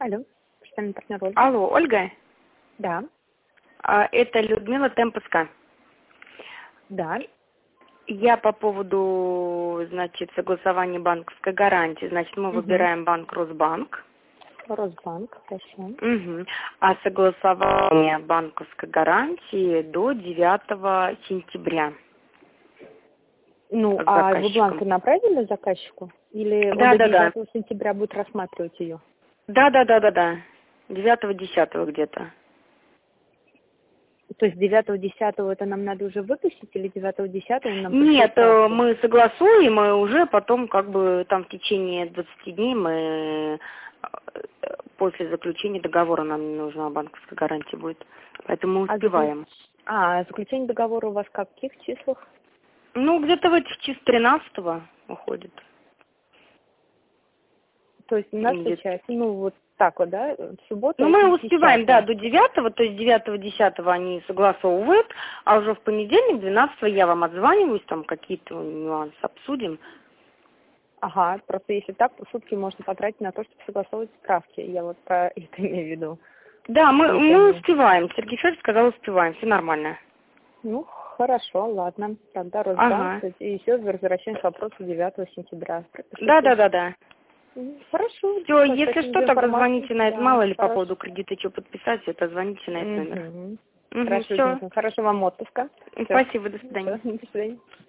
Алло, постоянный партнер Ольга. Алло, Ольга? Да, Это Людмила Темпуска. да. Я по поводу, значит, согласования банковской гарантии. Значит, мы выбираем банк Росбанк. Росбанк, хорошо. Угу. А согласование банковской гарантии до 9 сентября. Ну, с а вы заказчиком. бланки направили заказчику? Или он Да. до 9 сентября будет рассматривать ее? Да. 9-10 где-то. То есть 9-10 это нам надо уже выпустить или 9-10 он нам Нет, пришлет справку? мы согласуем, и уже потом, как бы, там в течение 20 дней мы после заключения договора нам не нужна банковская гарантия будет. Поэтому мы успеваем. Заключение договора у вас в каких числах? Ну, где-то в этих числа 13-го уходит. То есть у нас получается, вот так вот, да, в субботу. Ну, мы успеваем, да, до 9-го, то есть 9-10 они согласовывают, а уже в понедельник, 12-го я вам отзваниваюсь, там какие-то нюансы обсудим. Ага, просто если так, то сутки можно потратить на то, чтобы согласовывать справки. Я вот про это имею в виду. Да, мы успеваем. Сергей Федорович сказал, успеваем, все нормально. Ну, хорошо, ладно. Тогда Росбанк. И еще возвращаемся к вопросу 9 сентября. Да. Хорошо. Все, если что, тогда звоните на это, мало ли по хорошо. поводу кредита что подписать, это звоните на этот номер. Хорошо, Все. хорошего вам отпуска. Спасибо, до свидания. До свидания.